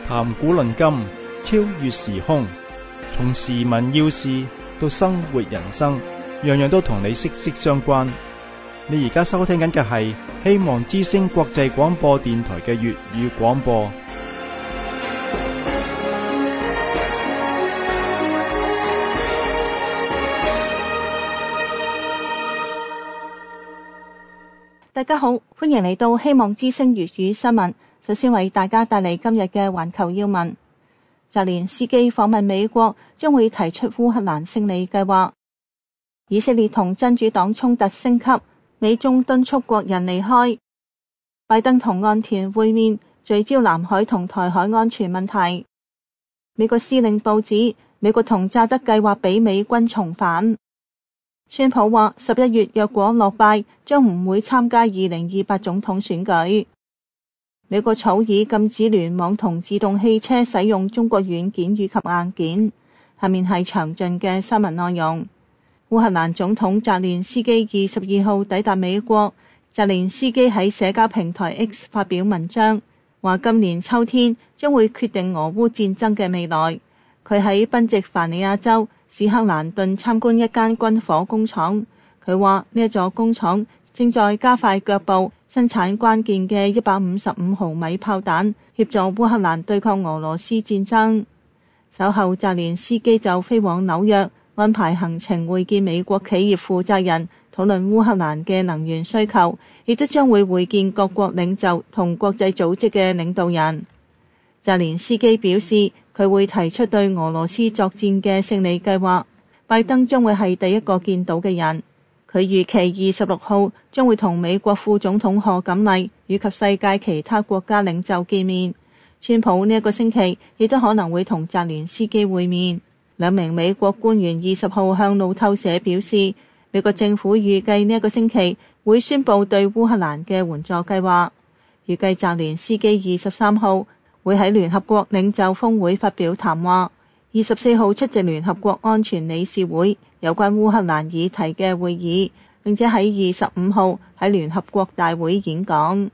談古論今，超越時空，從時聞要事到生活人生，樣樣都同你息息相關。你而家收聽緊嘅係希望之聲國際廣播電台嘅粵語廣播。 大家好，歡迎嚟到希望之聲粵語新聞。首先為大家帶嚟今日嘅環球要聞。澤連斯基訪問美國，將會提出烏克蘭勝利計劃。以色列同真主黨衝突升級，美中敦促國人離開。拜登同岸田會面，聚焦南海同台海安全問題。美國司令部指美國同乍得計劃俾美軍重返。川普話11月若果落敗，將唔會參加2028總統選舉。美國草擬禁止聯網同自動汽車使用中國軟件與及硬件。下面係詳盡嘅新聞內容。烏克蘭總統澤連斯基22號抵達美國。澤連斯基喺社交平台 X 發表文章，話今年秋天將會決定俄烏戰爭嘅未來。佢喺賓夕凡尼亞州史克蘭頓參觀一間軍火工廠，佢話呢一座工廠正在加快腳步生產關鍵嘅155毫米炮彈，協助烏克蘭對抗俄羅斯戰爭。稍後澤連斯基就飛往紐約，安排行程會見美國企業負責人，討論烏克蘭嘅能源需求，亦都將會會見各國領袖同國際組織嘅領導人。澤連斯基表示，佢會提出對俄羅斯作戰嘅勝利計劃，拜登將會係第一個見到嘅人。佢預期26號將會同美國副總統賀錦麗以及世界其他國家領袖見面。川普呢一個星期亦都可能會同澤連斯基會面。兩名美國官員20號向路透社表示，美國政府預計呢一個星期會宣布對烏克蘭嘅援助計劃。預計澤連斯基23號會喺聯合國領袖峰會發表談話，24號出席聯合國安全理事會有關烏克蘭議題嘅會議，並且喺25號喺聯合國大會演講。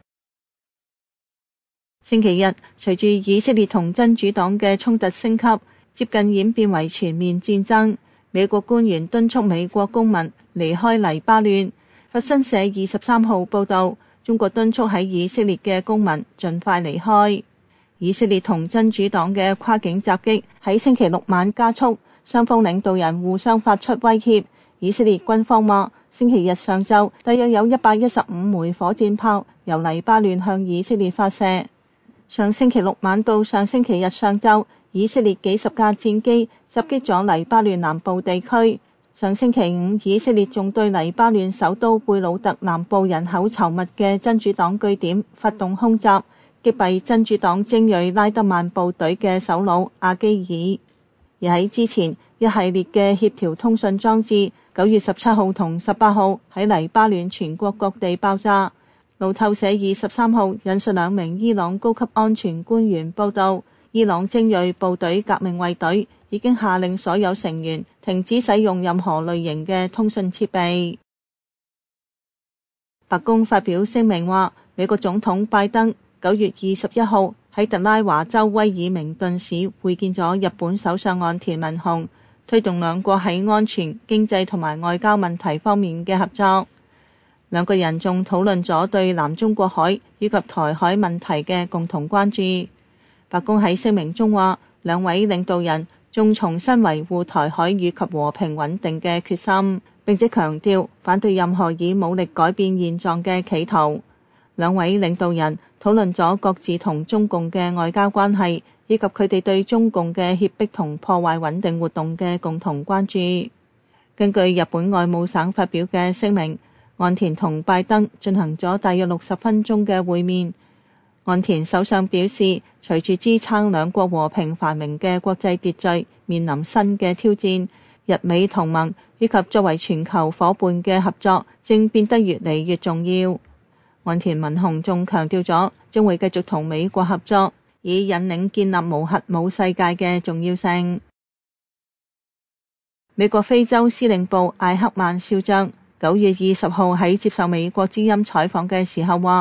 星期日，隨住以色列同真主黨嘅衝突升級，接近演變為全面戰爭，美國官員敦促美國公民離開黎巴嫩。法新社23號報道，中國敦促喺以色列嘅公民盡快離開。以色列同真主黨嘅跨境襲擊喺星期六晚加速，雙方領導人互相發出威脅。以色列軍方話，星期日上晝大約有115枚火箭炮由黎巴嫩向以色列發射。上星期六晚到上星期日上晝，以色列幾十架戰機襲擊咗黎巴嫩南部地區。上星期五，以色列仲對黎巴嫩首都貝魯特南部人口稠密嘅真主黨據點發動空襲，擊斃真主黨精銳拉德曼部隊嘅首腦阿基爾。而喺之前，一系列嘅協調通訊裝置9月17號同18號喺黎巴嫩全國各地爆炸。路透社23號引述兩名伊朗高級安全官員報道，伊朗精銳部隊革命衛隊已經下令所有成員停止使用任何類型嘅通訊設備。白宮發表聲明話，美國總統拜登9月21號喺特拉華州威爾明頓市會見咗日本首相岸田文雄，推動兩國喺安全、經濟同埋外交問題方面嘅合作。兩個人仲討論咗對南中國海以及台海問題嘅共同關注。白宮喺聲明中話，兩位領導人仲重新維護台海以及和平穩定嘅決心，並且強調反對任何以武力改變現狀嘅企圖。兩位領導人討論咗各自同中共嘅外交關係，以及佢哋對中共嘅脅迫同破壞穩定活動嘅共同關注。根據日本外務省發表嘅聲明，岸田同拜登進行咗大約60分鐘嘅會面。岸田首相表示，隨住支撐兩國和平繁榮嘅國際秩序面臨新嘅挑戰，日美同盟以及作為全球夥伴嘅合作正變得越嚟越重要。岸田文雄仲強調咗將會繼續同美國合作，以引領建立無核武世界嘅重要性。美國非洲司令部艾克曼少將9月20號喺接受美國之音採訪嘅時候話，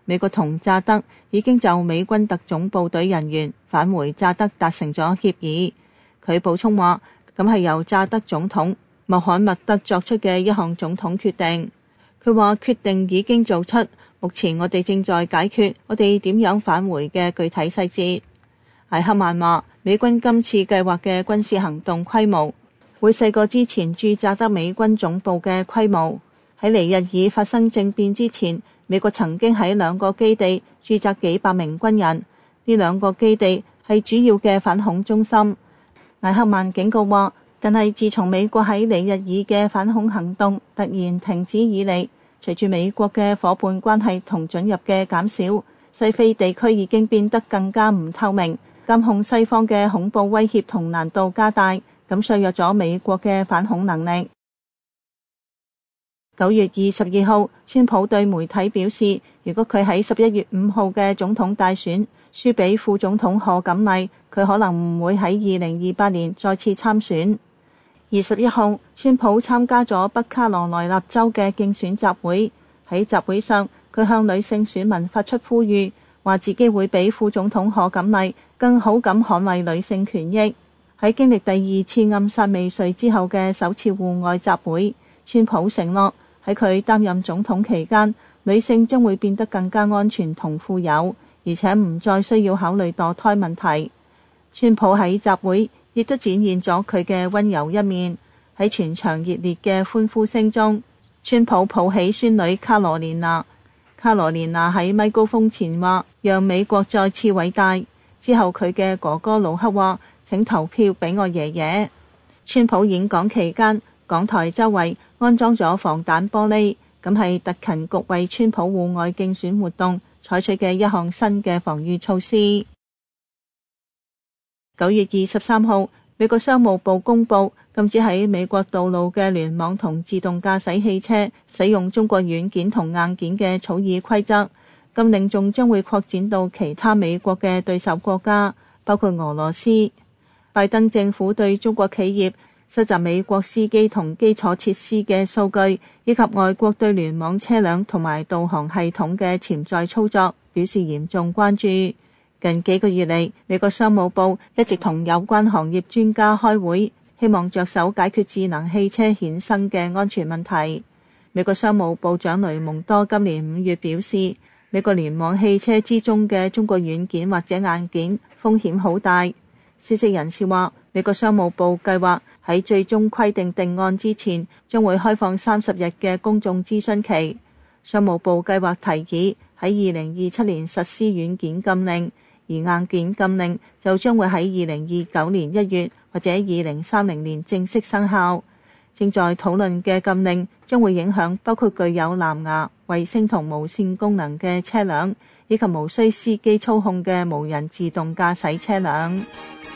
美國同乍德已經就美軍特種部隊人員返回乍德達成咗協議。佢補充話，咁係由乍德總統穆罕默德作出嘅一項總統決定。佢話決定已經做出，目前我哋正在解決我哋點樣返回嘅具體細節。艾克曼話，美軍今次計劃嘅軍事行動規模會細過之前駐乍德美軍總部嘅規模。喺尼日爾發生政變之前，美國曾經喺2個基地駐紮幾百名軍人，呢2個基地係主要嘅反恐中心。艾克曼警告話，但係自從美國喺尼日爾嘅反恐行動突然停止以嚟，隨住美國嘅夥伴關係同准入嘅減少，西非地區已經變得更加唔透明，監控西方嘅恐怖威脅同難度加大，咁削弱咗美國嘅反恐能力。9月22號，川普對媒體表示，如果佢喺11月5號嘅總統大選輸俾副總統賀錦麗，佢可能唔會喺2028年再次參選。21號，川普參加咗北卡羅來納州嘅競選集會，喺集會上，佢向女性選民發出呼籲，話自己會比副總統賀錦麗更好咁捍衛女性權益。喺經歷第2次暗殺未遂之後嘅首次戶外集會，川普承諾喺佢擔任總統期間，女性將會變得更加安全同富有，而且唔再需要考慮墮胎問題。川普喺集會亦都展現咗佢嘅溫柔一面，喺全場熱烈嘅歡呼聲中，川普抱起孫女卡羅蓮娜。卡羅蓮娜喺咪高峰前話，讓美國再次偉大。之後佢嘅哥哥盧克話，請投票俾我爺爺。川普演講期間，講台周圍安裝咗防彈玻璃，咁係特勤局為川普戶外競選活動採取嘅一項新嘅防禦措施。9月23號，美國商務部公布禁止喺美國道路嘅聯網同自動駕駛汽車使用中國軟件同硬件嘅草擬規則，禁令仲將會擴展到其他美國嘅對手國家，包括俄羅斯。拜登政府對中國企業收集美國司機同基礎設施嘅數據，以及外國對聯網車輛同埋導航系統嘅潛在操作，表示嚴重關注。近幾個月嚟，美國商務部一直同有關行業專家開會，希望着手解決智能汽車衍生嘅安全問題。美國商務部長雷蒙多今年5月表示，美國聯網汽車之中嘅中國軟件或者硬件風險好大。消息人士話，美國商務部計劃喺最終規定定案之前，將會開放30日嘅公眾諮詢期。商務部計劃提議喺2027年實施軟件禁令，而硬件禁令就將會喺2029年1月或者2030年正式生效。正在討論嘅禁令將會影響包括具有藍牙、衛星同無線功能嘅車輛，以及無需司機操控嘅無人自動駕駛車輛。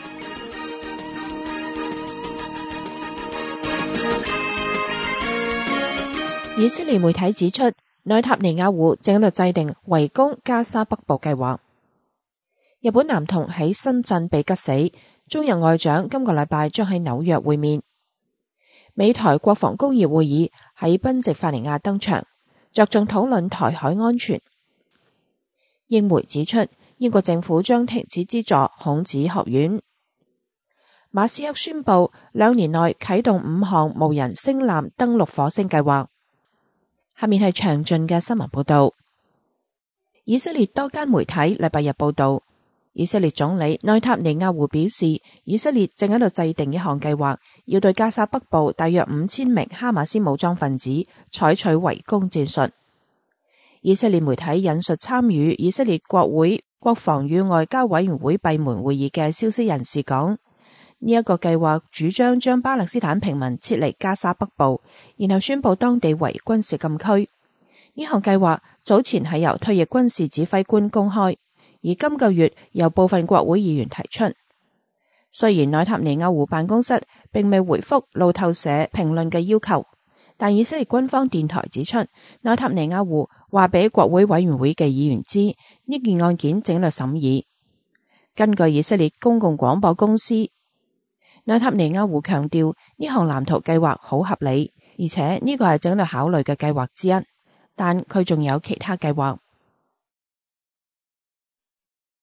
以色列媒體指出，內塔尼亞胡正喺度制定圍攻加沙北部計劃。日本男童喺深圳被吉死，中日外長今個禮拜將喺紐約會面。美台國防工業會議喺賓夕法尼亞登場，着重討論台海安全。英媒指出，英國政府將停止資助孔子學院。馬斯克宣布2年內啟動5項無人星艦登陸火星計劃。下面係詳盡嘅新聞報道。以色列多間媒體禮拜日報道，以色列總理內塔尼亞胡表示，以色列正喺度制定一項計劃，要對加沙北部大約5000名哈馬斯武裝分子採取圍攻戰術。以色列媒體引述參與以色列國會國防與外交委員會閉門會議嘅消息人士講，呢一個計劃主張將巴勒斯坦平民撤離加沙北部，然後宣布當地為軍事禁區。呢項計劃早前係由退役軍事指揮官公開，而今個月由部分國會議員提出。雖然內塔尼亞胡辦公室並未回覆路透社評論嘅要求，但以色列軍方電台指出，內塔尼亞胡話俾國會委員會嘅議員知，呢件案件正在審議。根據以色列公共廣播公司，內塔尼亞胡強調呢項藍圖計劃好合理，而且呢個係正在考慮嘅計劃之一，但佢仲有其他計劃。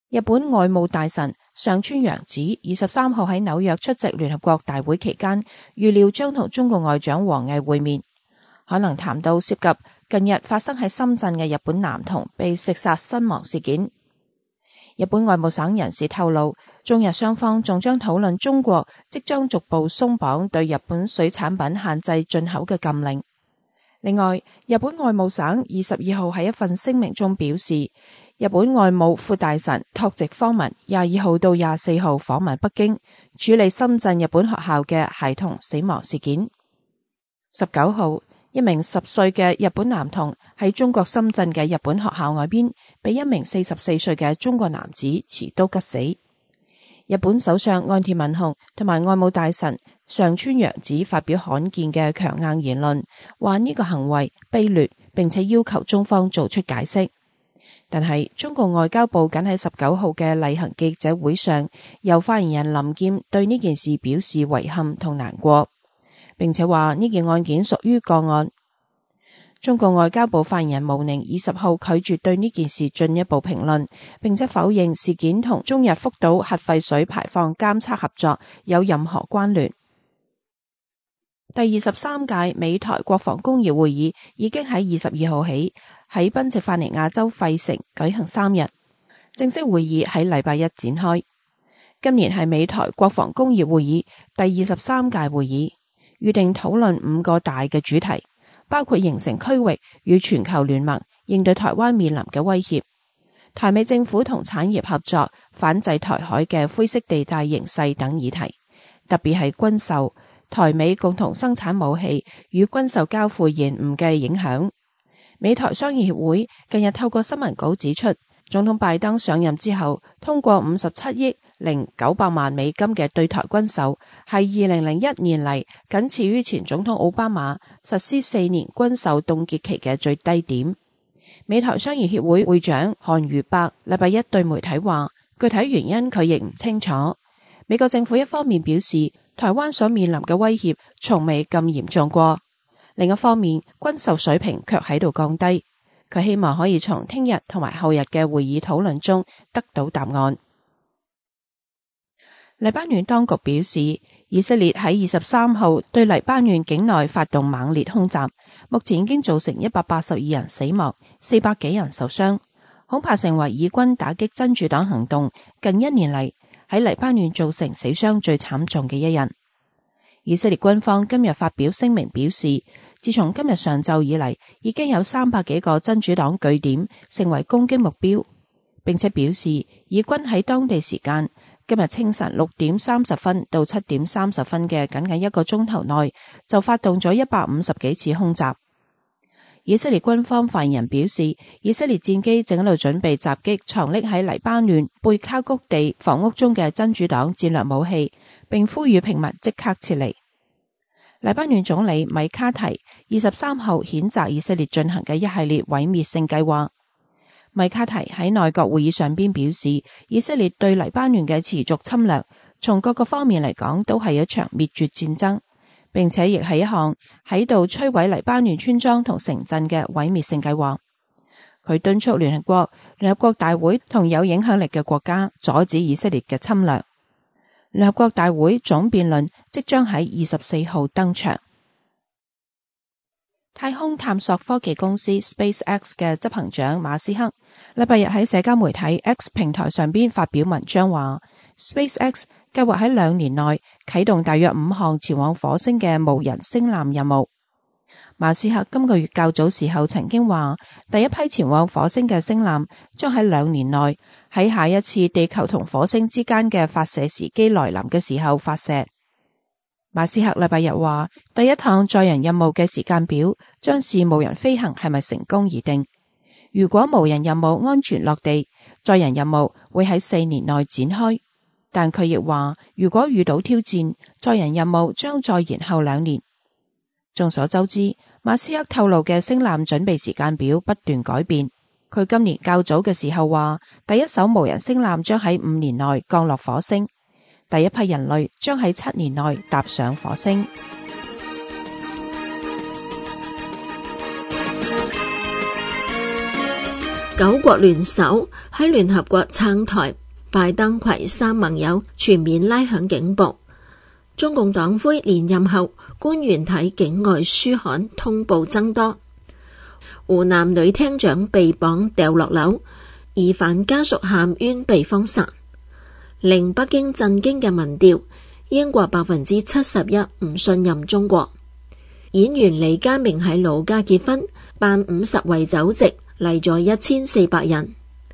日本外務大臣上川陽子23號喺紐約出席聯合國大會期間，預料將同中國外長王毅會面，可能談到涉及近日發生喺深圳嘅日本男童被食殺身亡事件。日本外務省人士透露，中日雙方仲將討論中國即將逐步鬆綁對日本水產品限制進口嘅禁令。另外，日本外務省22號喺一份聲明中表示，日本外務副大臣拓殖方文22號到24號訪問北京，處理深圳日本學校嘅孩童死亡事件。19號，一名10歲嘅日本男童喺中國深圳嘅日本學校外邊，被一名44歲嘅中國男子持刀吉死。日本首相岸田文雄同埋外務大臣上川陽子發表罕見嘅強硬言論，話呢個行為卑劣，並且要求中方做出解釋。但係中國外交部僅喺19號嘅例行記者會上，由發言人林劍對呢件事表示遺憾同難過，並且話呢件案件屬於個案。中國外交部發言人毛寧20號拒絕對呢件事進一步評論，並且否認事件同中日福島核廢水排放監測合作有任何關聯。第23屆美台國防工業會議已經喺22號起喺賓夕法尼亞州費城舉行3日，正式會議喺禮拜一展開。今年係美台國防工業會議第23屆會議，預定討論5個大嘅主題，包括形成區域與全球聯盟，應對台灣面臨嘅威脅；台美政府同產業合作，反制台海嘅灰色地帶形勢等議題，特別係軍售、台美共同生產武器與軍售交付延誤嘅影響。美台商業協會近日透過新聞稿指出，總統拜登上任之後通過57億900萬美金嘅對台軍售，係2001年嚟僅次於前總統奧巴馬實施4年軍售凍結期嘅最低點。美台商業協會會長韓如伯禮拜一對媒體話，具體原因佢亦唔清楚。美國政府一方面表示，台灣所面臨嘅威脅從未咁嚴重過，另一方面軍售水平卻喺度降低。佢希望可以從聽日同埋後日嘅會議討論中得到答案。黎巴嫩當局表示，以色列喺23號對黎巴嫩境內發動猛烈空襲，目前已經造成182人死亡，400幾人受傷，恐怕成為以軍打擊真主黨行動近1年嚟喺黎巴嫩造成死傷最慘重嘅一日。以色列軍方今日發表聲明表示，自從今日上晝以嚟，已經有300幾個真主黨據點成為攻擊目標，並且表示以軍喺當地時間今日清晨6點30分到7點30分嘅僅僅1個鐘頭內，就發動咗150幾次空襲。以色列軍方發言人表示，以色列戰機正喺度準備襲擊藏匿喺黎巴嫩貝卡谷地房屋中嘅真主黨戰略武器，並呼籲平民即刻撤離。黎巴嫩總理米卡提23號譴責以色列進行嘅一系列毀滅性計劃。米卡提喺內閣會議上邊表示，以色列對黎巴嫩嘅持續侵略，從各個方面嚟講都係一場滅絕戰爭，並且亦係一項喺度摧毀黎巴嫩村莊同城鎮嘅毀滅性計劃。佢敦促聯合國大會同有影響力嘅國家阻止以色列嘅侵略。聯合國大會總辯論即將喺24號登場。太空探索科技公司 SpaceX 嘅執行長馬斯克禮拜日喺社交媒體 X 平台上邊發表文章話， SpaceX 計劃喺2年內啟動大約5項前往火星嘅無人星艦任務。馬斯克今個月較早時候曾經話，第一批前往火星嘅星艦將喺2年內喺下一次地球同火星之間嘅發射時機來臨嘅時候發射。馬斯克禮拜日話，第一趟載人任務嘅時間表將視無人飛行係咪成功而定。如果無人任務安全落地，載人任務會喺4年內展開。但佢亦話，如果遇到挑戰，載人任務將再延後2年。眾所周知，馬斯克透露嘅星艦準備時間表不斷改變。佢今年較早嘅時候話，第一艘無人星艦將喺5年內降落火星。第一批人類將喺7年內踏上火星。 9國聯手喺聯合國撐台，拜登攜3盟友全面拉響警報。中共黨魁連任後，官員睇境外書刊通報增多。湖南女廳長被綁掉落樓，疑犯家屬喊冤被封殺。令北京震驚嘅民調，英國71%唔信任中國。演員李嘉明喺老家結婚，辦50圍酒席，嚟咗1400人。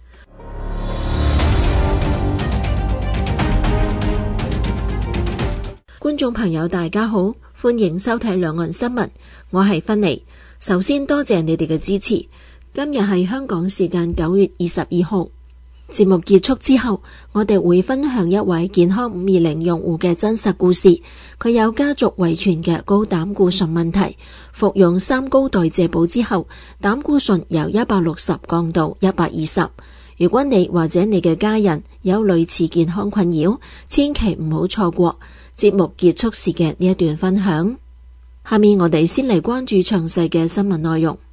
觀眾朋友大家好，歡迎收睇兩岸新聞，我係芬妮。首先多謝你哋嘅支持。今日係香港時間9月22號。節目結束之後，我哋會分享一位健康520用戶嘅真實故事。佢有家族遺傳嘅高膽固醇問題，服用3高代謝補之後，膽固醇由160降到120。如果你或者你嘅家人有類似健康困擾，千祈唔好錯過節目結束時嘅呢一段分享。下面我哋先嚟關注詳細嘅新聞內容。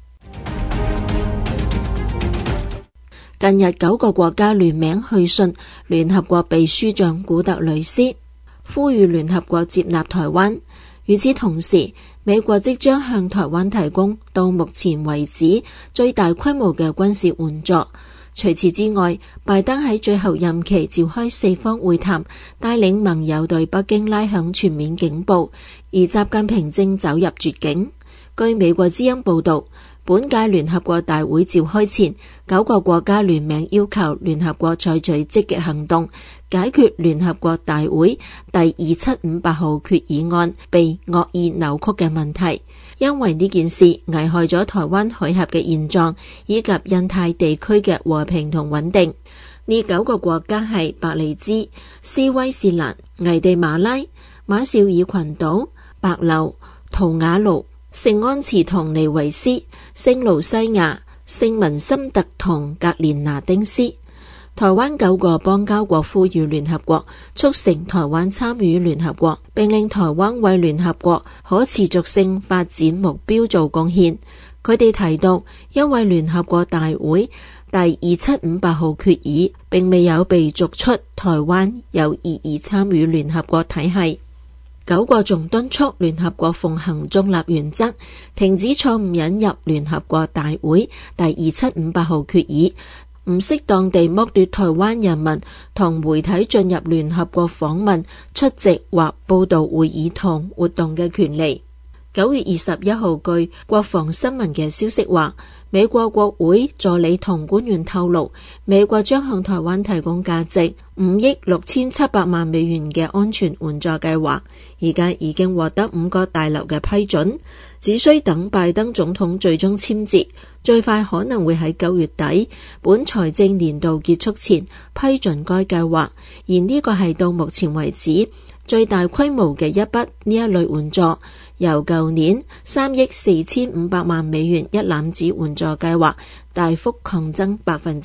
近日9個國家聯名去信聯合國秘書長古特雷斯，呼籲聯合國接納台灣。與此同時，美國即將向台灣提供到目前為止最大規模嘅軍事援助。除此之外，拜登喺最後任期召開4方會談，帶領盟友對北京拉響全面警報，而習近平正走入絕境。據美國之音報道，本屆聯合國大會召開前，9個國家聯名要求聯合國採取積極行動，解決聯合國大會第2758號決議案被惡意扭曲嘅問題，因為呢件事危害咗台灣海峽嘅現狀以及印太地區嘅和平同穩定。呢9個國家係伯利茲、斯威士蘭、危地馬拉、馬紹爾群島、帛琉、圖瓦盧、聖安茨同尼維斯、聖盧西亞、聖文森特同格連拿丁斯。台灣9個邦交國呼籲聯合國促成台灣參與聯合國，並令台灣為聯合國可持續性發展目標做貢獻。佢哋提到，因為聯合國大會第2758號決議並未有被逐出台灣有異議參與聯合國體系。9個仲敦促聯合國奉行中立原則，停止錯誤引入聯合國大會第2758號決議，唔適當地剝奪台灣人民同媒體進入聯合國訪問、出席或報道會議同活動嘅權利。9月21號，據國防新聞嘅消息話，美國國會助理同官員透露，美國將向台灣提供價值5億6700萬美元嘅安全援助計劃，而家已經獲得5個大樓嘅批准，只需等拜登總統最終簽字，最快可能會喺9月底本財政年度結束前批准該計劃，而呢個係到目前為止最大規模嘅一筆呢一類援助，由舊年3億4500萬美元一攬子援助計劃大幅擴增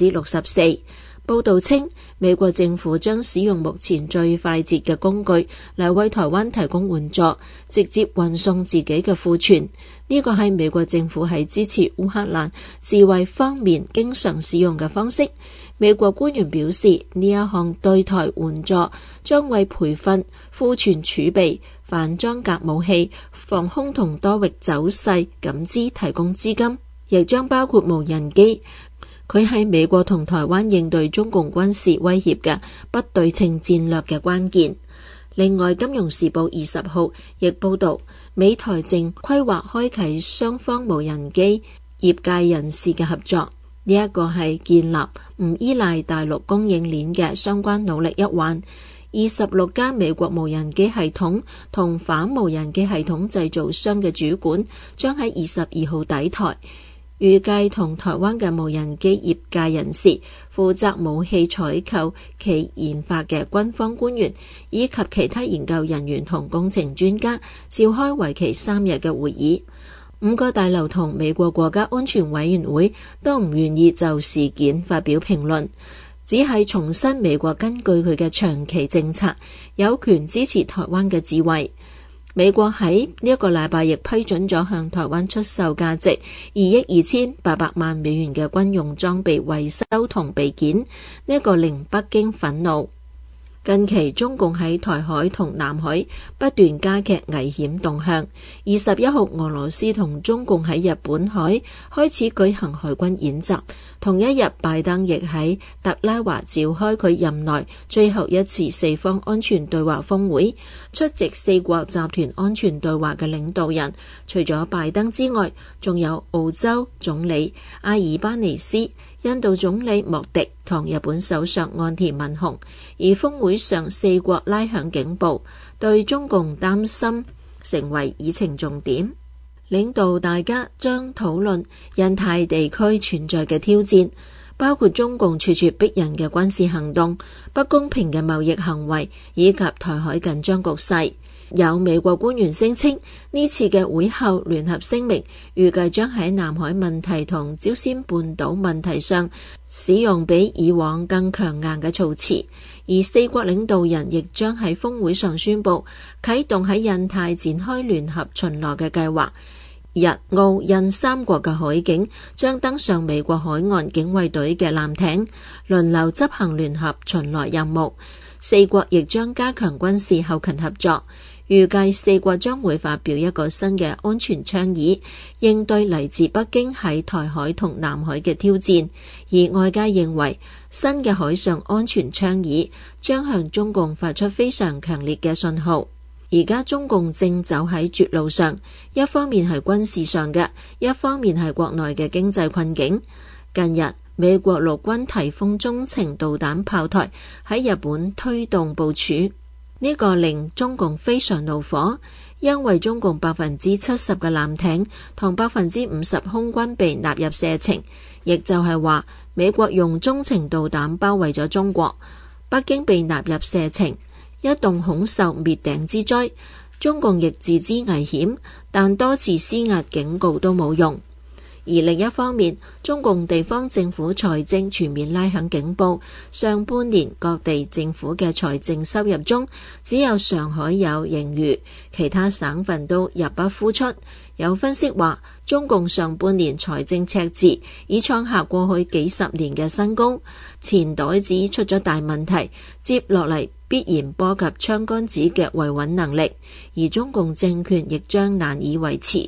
64%。報道稱，美國政府將使用目前最快捷嘅工具嚟為台灣提供援助，直接運送自己嘅庫存。呢個係美國政府喺支持烏克蘭自衛方面經常使用嘅方式。美國官員表示，呢一項對台援助將為培訓、庫存儲備、反裝甲武器、防空同多域走勢感知提供資金，亦將包括無人機。佢係美國同台灣應對中共軍事威脅嘅不對稱戰略嘅關鍵。另外，《金融時報》20號亦報道，美台正規劃開啟雙方無人機業界人士嘅合作。呢一個係建立唔依賴大陸供應鏈嘅相關努力一環。26家美國無人機系統同反無人機系統製造商嘅主管將喺22號抵台，預計同台灣嘅無人機業界人士、負責武器採購及研發嘅軍方官員以及其他研究人員同工程專家召開為期3日嘅會議。5個大樓同美國國家安全委員會都唔願意就事件發表評論，只係重申美國根據佢嘅長期政策，有權支持台灣嘅自衛。 美國喺呢一個禮拜亦批准咗向台灣出售價值2億2800萬美元嘅軍用裝備維修同備件，呢一個令北京憤怒。近期中共喺台海同南海不斷加劇危險動向。21號俄羅斯同中共喺日本海開始舉行海軍演習，同一日拜登亦喺特拉華召開佢任內最後一次四方安全對話峰會。出席四國集團安全對話嘅領導人除咗拜登之外，仲有澳洲總理阿爾巴尼斯、印度總理莫迪同日本首相岸田文雄。而峰會上四國拉響警報，對中共擔心成為議程重點。領導大家將討論印太地區存在嘅挑戰，包括中共處處逼人嘅軍事行動、不公平嘅貿易行為以及台海緊張局勢。有美國官員聲稱，呢次嘅會後聯合聲明預計將喺南海問題同朝鮮半島問題上使用比以往更強硬嘅措辭。而四國領導人亦將喺峰會上宣布啟動喺印太展開聯合巡邏嘅計劃。日澳印三國嘅海警將登上美國海岸警衛隊嘅艦艇，輪流執行聯合巡邏任務。四國亦將加強軍事後勤合作。預計四國將會發表一個新嘅安全倡議，應對嚟自北京喺台海同南海嘅挑戰。而外界認為，新嘅海上安全倡議將向中共發出非常強烈嘅信號。而家中共正走喺絕路上，一方面係軍事上嘅，一方面係國內嘅經濟困境。近日，美國陸軍提豐中程導彈炮台喺日本推動部署。呢個令中共非常怒火，因為中共70%嘅艦艇同50%空軍被納入射程，亦就係話美國用中程導彈包圍咗中國，北京被納入射程，一動恐受滅頂之災。中共亦自知危險，但多次施壓警告都冇用。而另一方面，中共地方政府財政全面拉響警報，上半年各地政府嘅財政收入中，只有上海有盈餘，其他省份都入不敷出。有分析話，中共上半年財政赤字已創下過去幾十年嘅新高，錢袋子出咗大問題，接落嚟必然波及槍桿子嘅維穩能力，而中共政權亦將難以維持。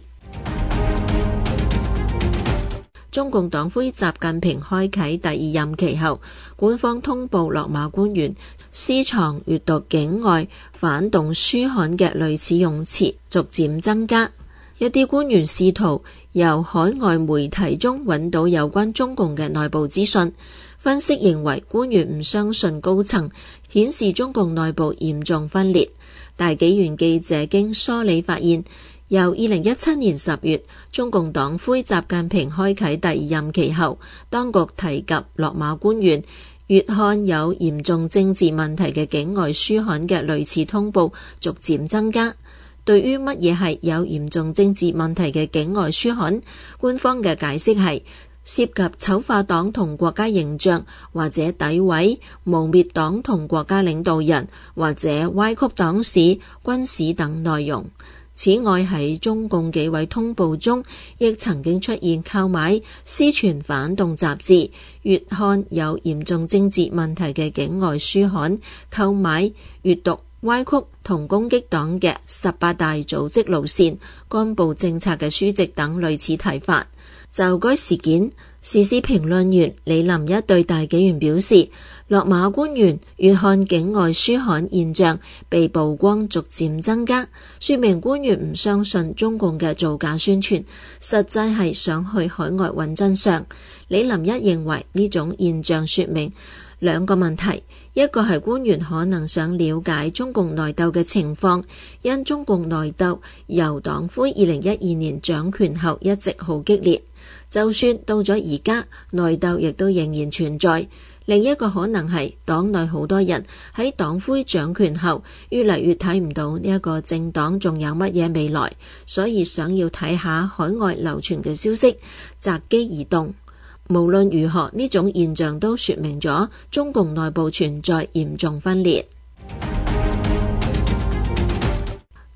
中共黨魁習近平開啟第二任期後，官方通報落馬官員私藏閱讀境外反動書刊嘅類似用詞逐漸增加。一啲官員試圖由海外媒體中揾到有關中共嘅內部資訊。分析認為，官員唔相信高層，顯示中共內部嚴重分裂。大紀元記者經梳理發現，由2017年10月，中共黨魁習近平開啟第二任期後，當局提及落馬官員閱看有嚴重政治問題嘅境外書刊嘅類似通報逐漸增加。對於乜嘢係有嚴重政治問題嘅境外書刊，官方嘅解釋係涉及醜化黨同國家形象，或者詆毀、誣衊黨同國家領導人，或者歪曲黨史、軍史等內容。此外，喺中共紀委通報中，亦曾經出現購買、私傳反動雜誌、閱看有嚴重政治問題嘅境外書刊、購買、閱讀歪曲同攻擊黨嘅18大組織路線、幹部政策嘅書籍等類似提法。就該事件，時事評論員李林一對大紀元表示，落馬官員閱看境外書刊現象被曝光逐漸增加，說明官員唔相信中共嘅造假宣傳，實際係想去海外揾真相。李林一認為呢種現象說明兩個問題，一個係官員可能想了解中共內鬥嘅情況，因中共內鬥由黨魁2012年掌權後一直好激烈，就算到咗而家，內鬥亦都仍然存在。另一個可能係黨內好多人喺黨魁掌權後，越嚟越睇唔到呢一個政黨仲有乜嘢未來，所以想要睇下海外流傳嘅消息，擇機而動。無論如何，呢種現象都說明咗中共內部存在嚴重分裂。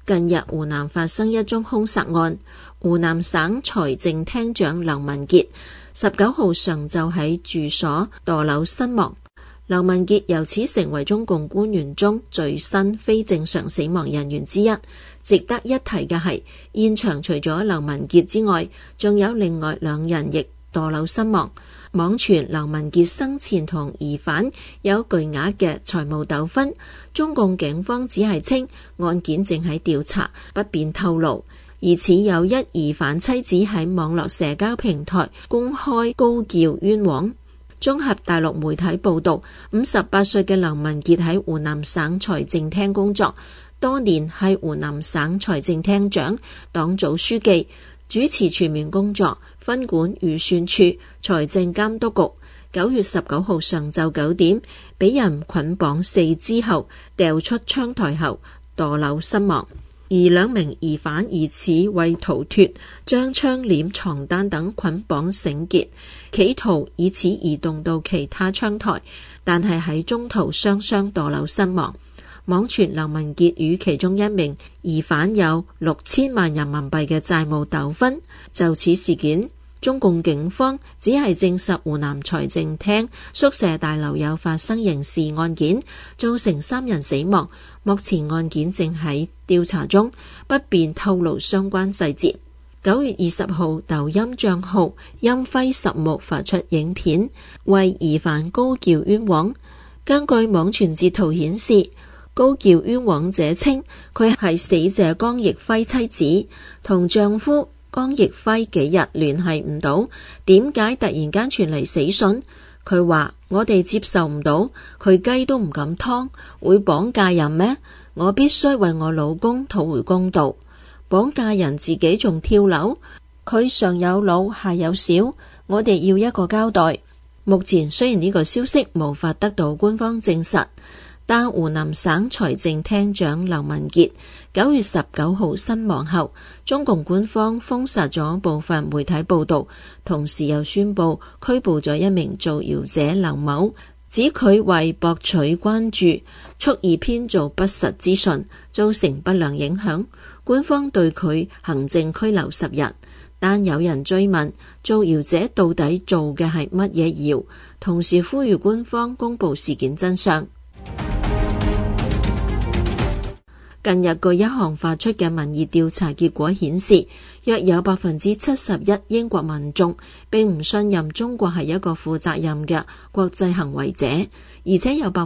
近日湖南發生一宗兇殺案，湖南省財政廳長劉文傑19號上晝喺住所墮樓身亡。劉文傑由此成為中共官員中最新非正常死亡人員之一。值得一提嘅係，現場除咗劉文傑之外，仲有另外2人亦墮樓身亡。網傳劉文傑生前同疑犯有巨額嘅財務糾紛，中共警方只係稱案件正喺調查，不便透露。疑似有一疑犯妻子喺網絡社交平台公開高叫冤枉。綜合大陸媒體報道，58歲嘅劉文傑喺湖南省財政廳工作，多年係湖南省財政廳長、黨組書記，主持全面工作，分管預算處、財政監督局。9月19號上晝9點，俾人捆綁4肢後，掉出窗台後墮樓身亡。而2名疑犯疑似為逃脫，將窗簾、床單等捆綁繩結，企圖以此移動到其他窗台，但係喺中途雙雙墮樓身亡。網傳劉文傑與其中一名疑犯有6000萬人民幣嘅債務糾紛。就此事件，中共警方只係證實湖南財政廳宿舍大樓有發生刑事案件，造成3人死亡。目前案件正喺調查中，不便透露相關細節。9月20號，抖音賬號陰輝實木發出影片，為疑犯高叫冤枉。根據網傳截圖顯示，高叫冤枉者稱佢係死者江奕輝妻子，同丈夫江奕輝幾日聯繫唔到，點解突然間傳嚟死訊？佢話：我哋接受唔到，佢雞都唔敢劏，會綁架人咩？我必須為我老公討回公道。綁架人自己仲跳樓，佢上有老下有小，我哋要一個交代。目前雖然呢個消息無法得到官方證實，但湖南省財政廳長劉文傑9月19號身亡後，中共官方封殺咗部分媒體報道，同時又宣布拘捕咗一名造謠者劉某，指佢為博取關注，蓄意編造不實資訊，造成不良影響。官方對佢行政拘留10日，但有人追問造謠者到底做嘅係乜嘢謠，同時呼籲官方公布事件真相。近日據一項發出嘅民意調查結果顯示，約有71%英國民眾並唔信任中國係一個負責任嘅國際行為者，而且有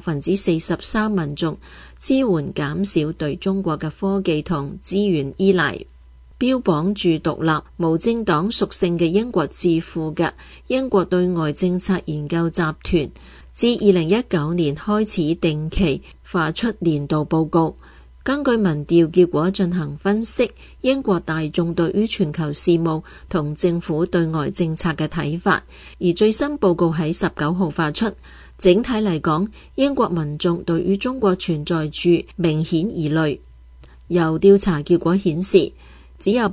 43%民眾支援減少對中國嘅科技同資源依賴。標榜住獨立無政黨屬性嘅英國智庫嘅英國對外政策研究集團，自2019年開始定期發出年度報告。根據民調結果進行分析，英國大眾對於全球事務同政府對外政策嘅睇法，而最新報告喺19號發出。整體嚟講，英國民眾對於中國存在住明顯疑慮。由調查結果顯示，只有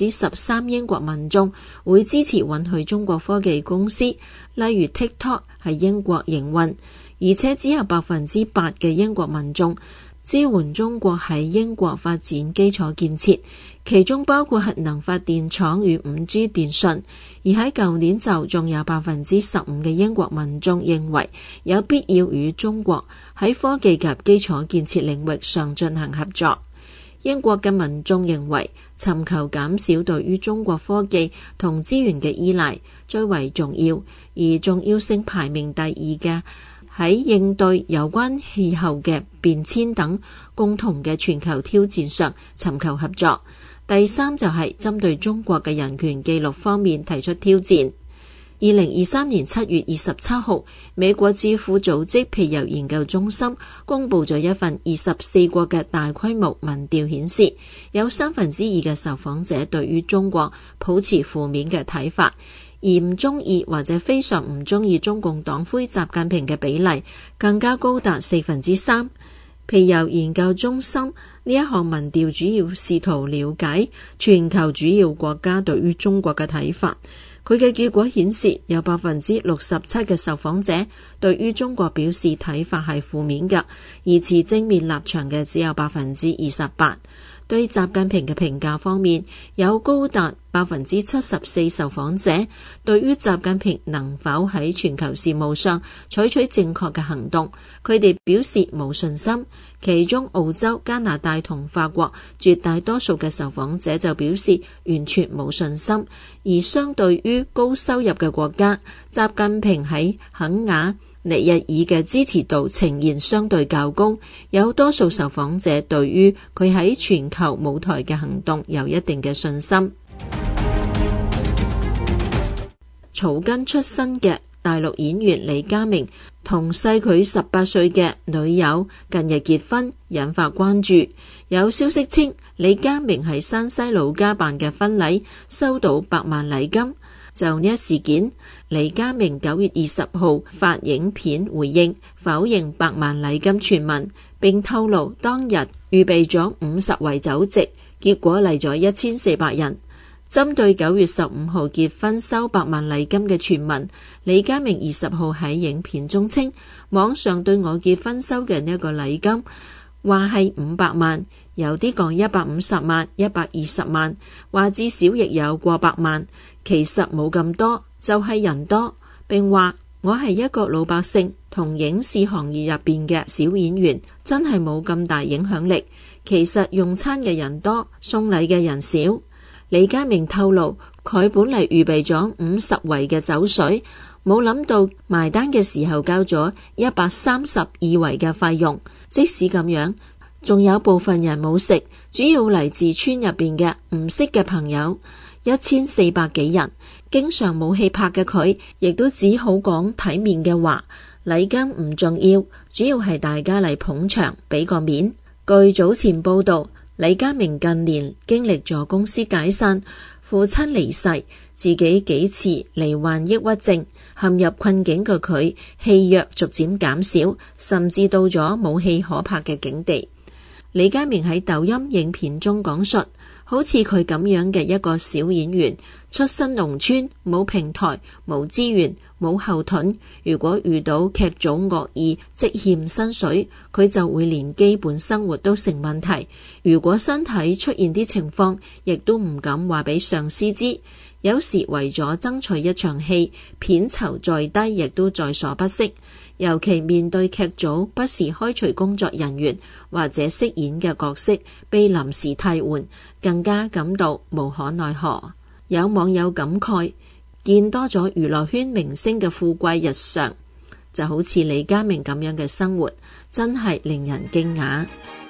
13%英國民眾會支持允許中國科技公司，例如 TikTok 喺英國營運，而且只有8%嘅英國民眾支援中國喺英國發展基礎建設，其中包括核能發電廠與 5G 電訊。而喺舊年就仲有15%嘅英國民眾認為有必要與中國喺科技及基礎建設領域上進行合作。英國嘅民眾認為尋求減少對於中國科技同資源嘅依賴最為重要，而重要性排名第2嘅喺應對有關氣候嘅變遷等共同嘅全球挑戰上尋求合作。第3就係針對中國嘅人權紀錄方面提出挑戰。2023年7月27號，美國智庫組織皮尤研究中心公布咗一份24國嘅大規模民調顯示，有2/3嘅受訪者對於中國抱持負面嘅睇法，而唔中意或者非常唔中意中共黨魁習近平嘅比例更加高達3/4。皮尤研究中心呢一項民調主要試圖了解全球主要國家對於中國嘅睇法。佢嘅結果顯示，有67%嘅受訪者對於中國表示睇法係負面嘅，而持正面立場嘅只有28%。 對習近平嘅評價方面，有高達74%受訪者對於習近平能否喺全球事務上採取正確嘅行動，佢哋表示冇信心。其中澳洲、加拿大同法國絕大多數嘅受訪者就表示完全冇信心。而相對於高收入嘅國家，習近平喺肯雅尼日爾嘅支持度呈現相對較高，有多數受訪者對於佢喺全球舞台嘅行動有一定嘅信心。草根出身嘅大陸演員李嘉明同細佢18歲嘅女友近日結婚，引發關注。有消息稱，李嘉明喺山西老家辦嘅婚禮收到百萬禮金。就呢一事件，李嘉明9月20號發影片回應，否認百萬禮金傳聞，並透露當日預備咗50圍酒席，結果嚟咗1400人。針對9月15號結婚收百萬禮金嘅傳聞，李嘉明20號喺影片中稱，網上對我結婚收嘅呢一個禮金話係500萬，有啲講150萬、120萬，話至少亦有過百萬。其實冇咁多，就係人多。並話我係一個老百姓，同影視行業入邊嘅小演員，真係冇咁大影響力。其實用餐嘅人多，送禮嘅人少。李嘉明透露，佢本嚟預備咗50圍嘅酒水，冇諗到埋單嘅時候交咗132圍嘅費用。即使咁樣，仲有部分人冇食，主要嚟自村入邊嘅唔識嘅朋友。1400幾人，經常冇戲拍嘅佢，亦都只好講體面嘅話，禮金唔重要，主要係大家嚟捧場，俾個面。據早前報道，李嘉明近年經歷咗公司解散、父親離世，自己幾次罹患抑鬱症，陷入困境嘅佢，戲約逐漸減少，甚至到咗冇戲可拍嘅境地。李嘉明喺抖音影片中講述，好似佢咁樣嘅一個小演員，出身農村，冇平台，冇資源，冇後盾。如果遇到劇組惡意積欠薪水，佢就會連基本生活都成問題。如果身體出現啲情況，亦都唔敢話俾上司知。有時為咗爭取一場戲，片酬再低亦都在所不惜。尤其面對劇組不時開除工作人員或者飾演嘅角色被臨時替換，更加感到無可奈何。有網友感慨，見多咗娛樂圈明星嘅富貴日常，就好似李嘉明咁樣嘅生活，真係令人驚訝。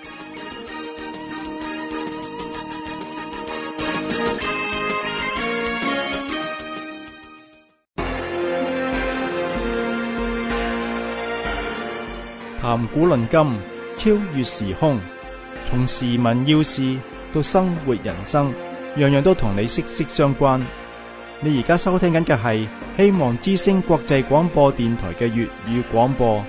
談古論今，超越時空，從時聞要事到生活人生，樣樣都同你息息相關。你而家收聽緊嘅係希望之聲國際廣播電台嘅粵語廣播。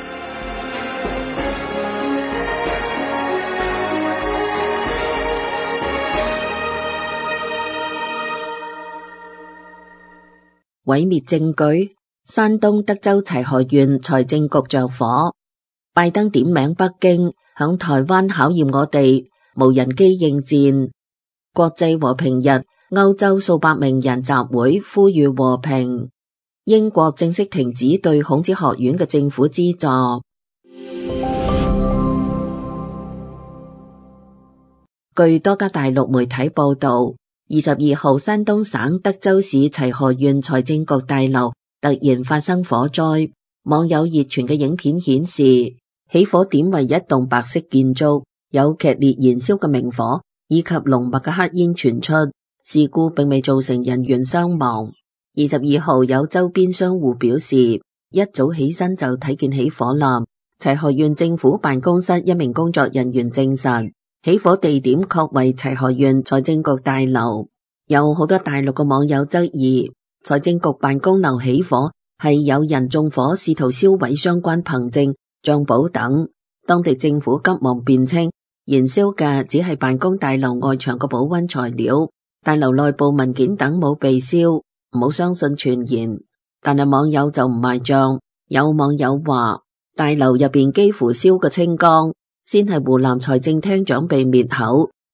毀滅證據，山東德州齊河縣財政局着火。拜登點名北京，響台灣考驗我哋，無人機應戰。國際和平日，歐洲數百名人集會呼籲和平。英國正式停止對孔子學院嘅政府資助。據多家大陸媒體報道，22號山東省德州市齊河縣財政局大樓突然發生火災。網友熱傳嘅影片顯示，起火點為一棟白色建築，有劇烈燃燒嘅明火以及濃密嘅黑煙傳出。事故並未造成人員傷亡。22號有周邊商戶表示，一早起身就睇見起火啦。齊河縣政府辦公室一名工作人員證實，起火地點確為齊河縣財政局大樓。有好多大陸嘅網友質疑，財政局辦公樓起火係有人縱火，試圖銷毀相關憑證、賬簿等。當地政府急忙辯稱，燃燒嘅只係辦公大樓外牆嘅保溫材料，大樓內部文件等冇被燒，唔好相信傳言。但係網友就唔賣賬，有網友話，大樓入邊幾乎燒個清光，先係湖南財政廳長被滅口，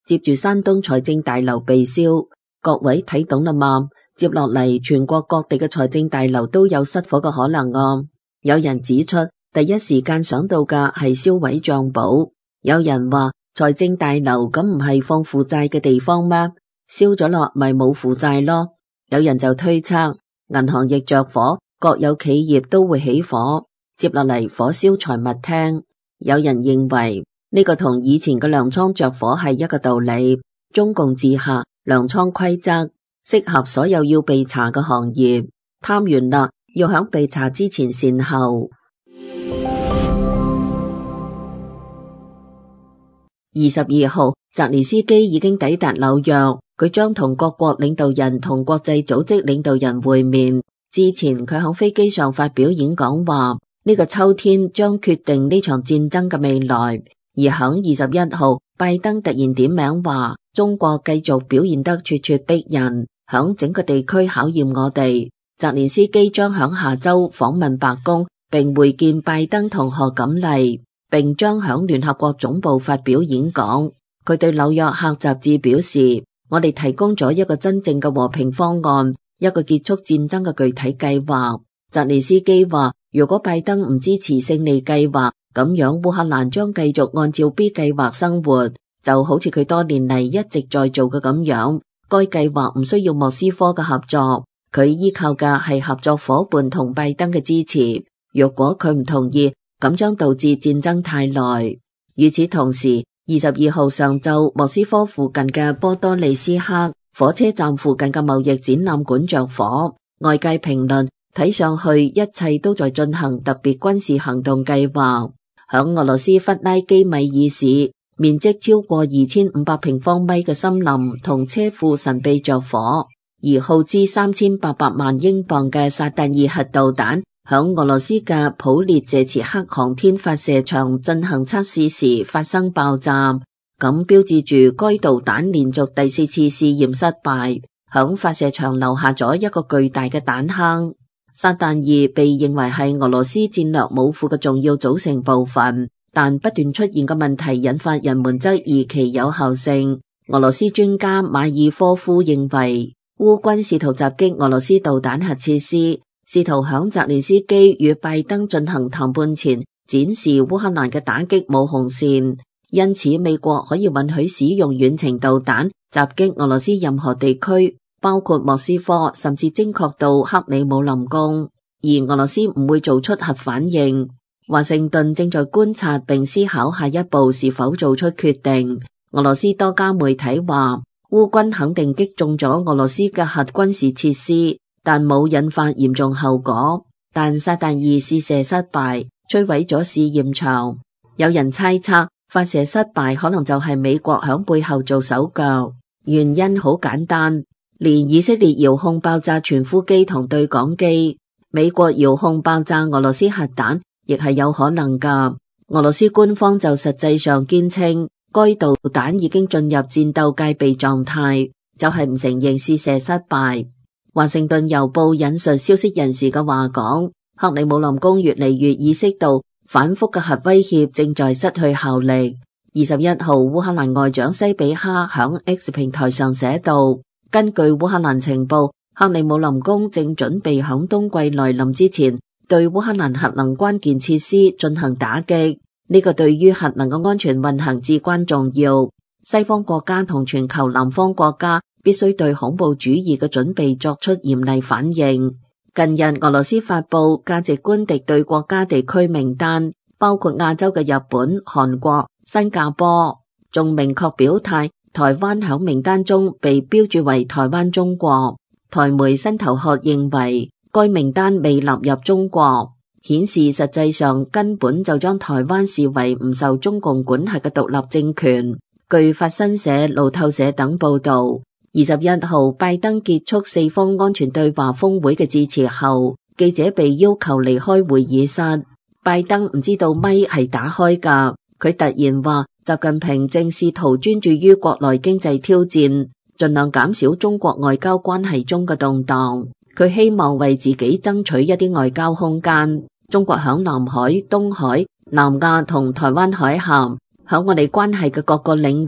接住山東財政大樓被燒，各位睇懂啦嘛？接落嚟全國各地嘅財政大樓都有失火嘅可能啊！有人指出，第一時間想到嘅係燒毀賬簿。有人話財政大樓咁唔係放負債嘅地方咩？燒咗落咪冇負債咯。有人就推測銀行亦着火，國有企業都會起火，接落嚟火燒財物廳。有人認為呢個同以前嘅糧倉着火係一個道理。中共治下糧倉規則適合所有要被查嘅行業，貪完啦要響被查之前善後。22號，澤連斯基已經抵達紐約，佢將同各國領導人同國際組織領導人會面。之前佢響飛機上發表演講話，呢個秋天將決定呢場戰爭嘅未來。而響21號，拜登突然點名話，中國繼續表現得咄咄逼人，響整個地區考驗我哋。澤連斯基將響下周訪問白宮，並會見拜登同賀錦麗，並將響聯合國總部發表演講。佢對紐約客雜誌表示，我哋提供咗一個真正嘅和平方案，一個結束戰爭嘅具體計劃。澤連斯基話，如果拜登唔支持勝利計劃，咁樣烏克蘭將繼續按照 B 計劃生活，就好似佢多年嚟一直在做嘅咁樣。該計劃唔需要莫斯科嘅合作，佢依靠嘅係合作夥伴同拜登嘅支持。若果佢唔同意，咁將導致戰爭太耐。與此同時，22號上晝，莫斯科附近嘅波多利斯克火車站附近嘅貿易展覽館着火，外界評論睇上去一切都在進行特別軍事行動計劃。響俄羅斯弗拉基米爾市，面積超過2500平方米嘅森林同車庫神秘着火，而耗資3800萬英鎊嘅薩達爾核導彈響俄羅斯嘅普列謝茨克航天發射場進行測試時發生爆炸，咁標誌住該導彈連續第4次試驗失敗，響發射場留下咗一個巨大嘅彈坑。薩達爾被認為係俄羅斯戰略武庫嘅重要組成部分，但不斷出現嘅問題引發人們質疑其有效性。俄羅斯專家馬爾科夫認為，烏軍試圖襲擊俄羅斯導彈核設施，試圖響澤連斯基與拜登進行談判前展示烏克蘭嘅打擊冇紅線，因此美國可以允許使用遠程導彈襲擊俄羅斯任何地區，包括莫斯科，甚至精確到克里姆林宮，而俄羅斯唔會做出核反應。華盛頓正在觀察並思考下一步是否做出決定。俄羅斯多家媒體話，烏軍肯定擊中咗俄羅斯嘅核軍事設施，但冇引發嚴重後果。但薩達爾試射失敗，摧毀咗試驗場。有人猜測，發射失敗可能就係美國響背後做手腳。原因好簡單，連以色列遙控爆炸傳呼機同對講機，美國遙控爆炸俄羅斯核彈亦係有可能噶。俄羅斯官方就實際上堅稱，該導彈已經進入戰鬥戒備狀態，就係唔承認試射失敗。華盛頓郵報引述消息人士嘅話講，克里姆林宮越嚟越意識到反覆嘅核威脅正在失去效力。21號，烏克蘭外長西比哈響 X 平台上寫道，根據烏克蘭情報，克里姆林宮正準備響冬季來臨之前對烏克蘭核能關鍵設施進行打擊。呢個對於核能嘅安全運行至關重要。西方國家同全球南方國家必須對恐怖主義嘅準備作出嚴厲反應。近日，俄羅斯發布價值觀敵對國家地區名單，包括亞洲嘅日本、韓國、新加坡，仲明確表態台灣響名單中被標注為台灣中國。台媒新頭殼認為該名單未納入中國，顯示實際上根本就將台灣視為唔受中共管轄嘅獨立政權。據法新社、路透社等報道，21號拜登結束四方安全對話峰會嘅致辭後，記者被要求離開會議室。拜登唔知道咪係打開㗎，佢突然話習近平正試圖專注於國內經濟挑戰，盡量減少中國外交關係中嘅動盪。佢希望為自己爭取一啲外交空間。中國響南海、東海、南亞同台灣海峽，響我哋關係嘅各個領域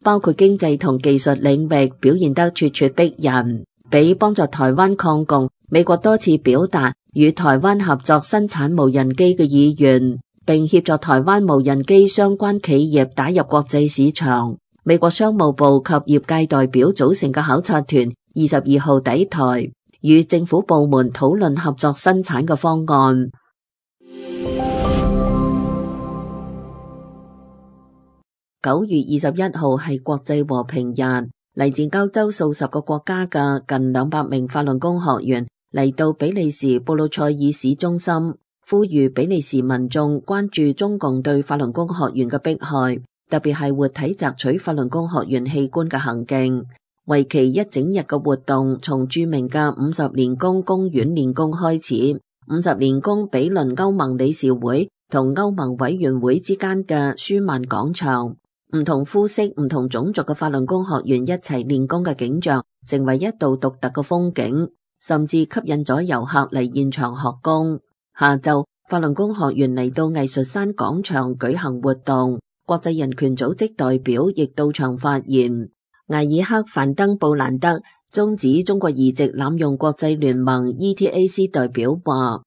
包括經濟同技術領域表現得咄咄逼人，比幫助台灣抗共，美國多次表達與台灣合作生產無人機嘅意願，並協助台灣無人機相關企業打入國際市場。美國商務部及業界代表組成嘅考察團22號抵台，與政府部門討論合作生產嘅方案。9月21號係國際和平日，嚟自歐洲數十個國家嘅近200名法輪功學員嚟到比利時布魯塞爾市中心，呼籲比利時民眾關注中共對法輪功學員嘅迫害，特別係活體摘取法輪功學員器官嘅行徑。為期一整日嘅活動，從著名嘅50年宮公園練功開始。50年宮毗鄰歐盟理事會同歐盟委員會之間嘅舒曼廣場，唔同膚色、唔同種族嘅法輪功學員一齊練功嘅景象，成為一道獨特嘅風景，甚至吸引咗遊客嚟現場學功。下晝，法輪功學員嚟到藝術山廣場舉行活動，國際人權組織代表亦到場發言。艾爾克范登布蘭德終止中國移植濫用國際聯盟 ETAC 代表話，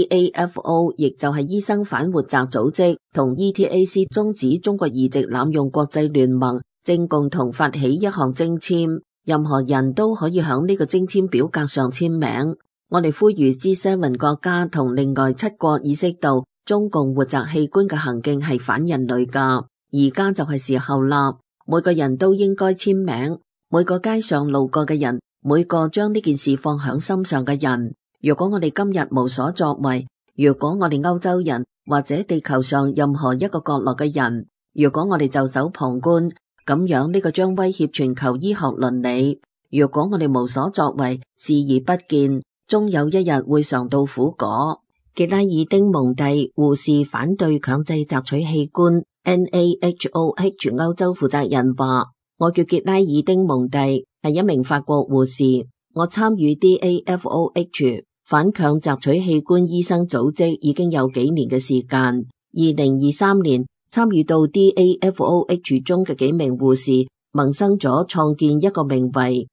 DAFO 亦就係醫生反活摘組織同 ETAC 終止中國移植濫用國際聯盟正共同發起一項徵簽，任何人都可以響呢個徵簽表格上簽名。我哋呼籲 G7 國家同另外7國意識到中共活摘器官嘅行徑係反人類噶，而家就係時候啦。每個人都應該簽名，每個街上路過嘅人，每個將呢件事放響心上嘅人。如果我哋今日無所作為，如果我哋歐洲人或者地球上任何一個角落嘅人，如果我哋袖手旁觀，咁樣呢個將威脅全球醫學倫理。如果我哋無所作為，視而不見，終有一日會嘗到苦果。傑拉爾丁蒙蒂護士反對強制摘取器官。NAHOH 歐洲負責人話：我叫傑拉爾丁蒙蒂，係一名法國護士。我參與 DAFOH 反強摘取器官醫生組織已經有幾年嘅時間。2023年參與到 DAFOH 中嘅幾名護士萌生咗創建一個名為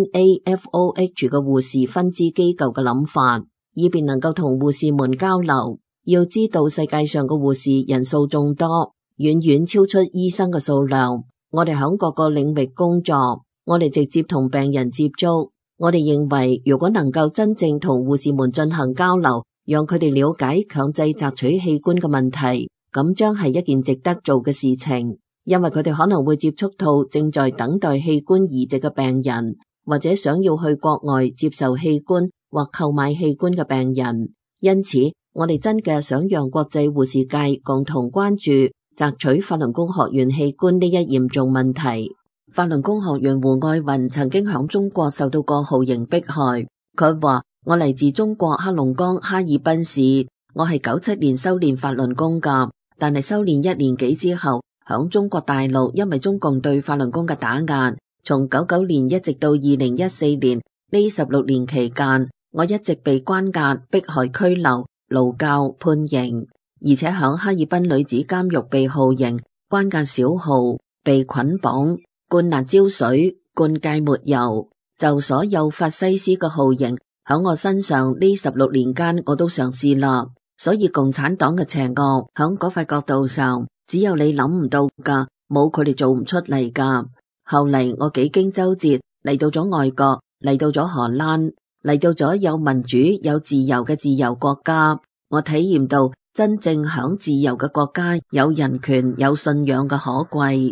NAFOH 嘅護士分支機構嘅諗法，以便能夠同護士們交流。要知道世界上嘅護士人數眾多，遠遠超出醫生嘅數量。我哋響各個領域工作，我哋直接同病人接觸。我哋認為，如果能夠真正同護士們進行交流，讓佢哋了解強制摘取器官嘅問題，咁將係一件值得做嘅事情。因為佢哋可能會接觸到正在等待器官移植嘅病人，或者想要去國外接受器官或購買器官嘅病人。因此，我哋真嘅想讓國際護士界共同關注摘取法輪功學員器官呢一嚴重問題。法輪功學員胡愛雲曾經響中國受到過酷刑迫害。佢話：我嚟自中國黑龍江哈爾濱市，我係97年修煉法輪功噶，但係修煉1年幾之後，響中國大陸因為中共對法輪功嘅打壓，從99年一直到2014年呢16年期間，我一直被關押、迫害、拘留、勞教、判刑，而且響哈爾濱女子監獄被酷刑、關押小號、被捆綁、灌辣椒水、灌芥末油，就所有法西斯嘅酷刑響我身上呢16年間我都嘗試啦。所以共產黨嘅邪惡響嗰塊角度上，只有你諗唔到噶，冇佢哋做唔出嚟噶。後嚟我幾經周折嚟到咗外國，嚟到咗荷蘭，嚟到咗有民主有自由嘅自由國家，我體驗到真正響自由嘅國家有人權有信仰嘅可貴。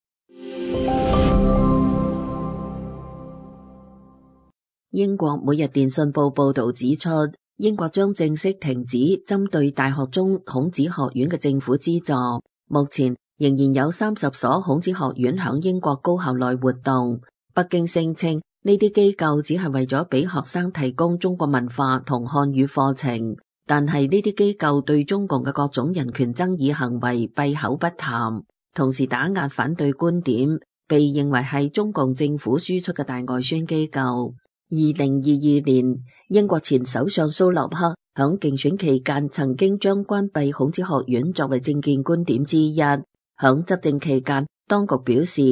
英國每日電訊報報道指出，英國將正式停止針對大學中孔子學院嘅政府資助。目前仍然有30所孔子學院響英國高校內活動。北京聲稱呢啲機構只係為咗俾學生提供中國文化同漢語課程，但係呢啲機構對中共嘅各種人權爭議行為閉口不談，同時打壓反對觀點，被認為係中共政府輸出嘅大外宣機構。2022年，英國前首相蘇納克響競選期間曾經將關閉孔子學院作為政見觀點之一。響執政期間，當局表示